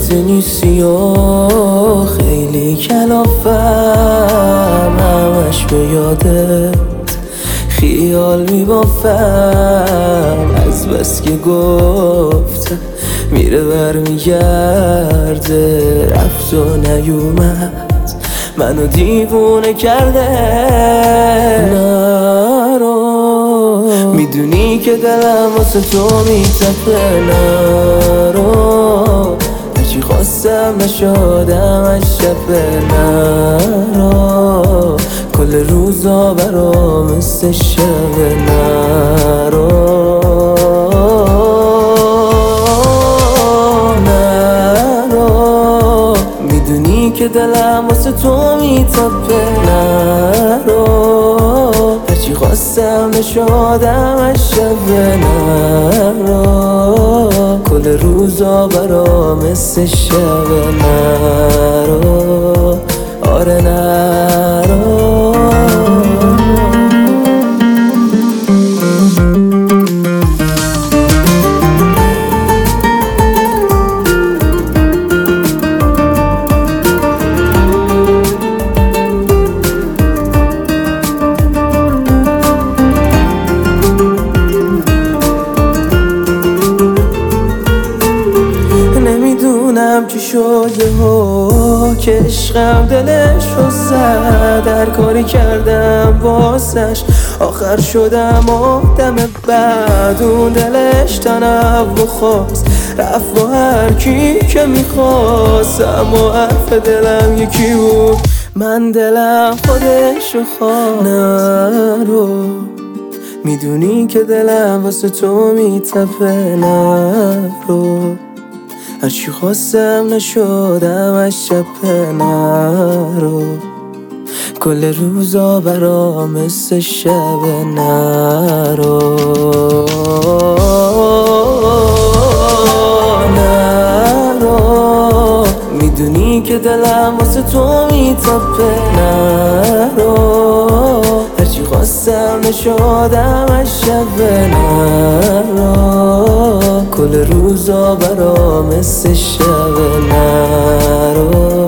وقتی نیستی و خیلی کلافم، همش به یادت خیال میبافم. از بس که گفتم میره برمیگرده، رفت و نیومد منو دیوونه کرده. نرو میدونی که دلم واسه تو میتپه، نرو هرچی خواستم نشدم از شبه. نرو کل روزا برام مثل شبه. نرو که دلم واسه تو میتپه. نرو هرچی خواستم نشدم از شبه. نرو کل روزا برام مثل شبه. نرو آره نرو. نمیدونم چی شده ها که عشقم دلش رو زد، هر کاری کردم واسش آخر شدم آدم بد. اون دلش تنوع خواست، رفت با هر کی که میخواست، اما حرف دلم یکی بود، من دلم خودش رو خواست. نرو میدونی که دلم واسه تو میتپه. نرو هرچی خواستم نشدم از شبه. نرو کل روزا برام مثل شبه. نرو نرو میدونی که دلم واسه تو میتپه. نرو هرچی خواستم نشدم از شبه. نرو کل روزا برام مثل شبه. نرو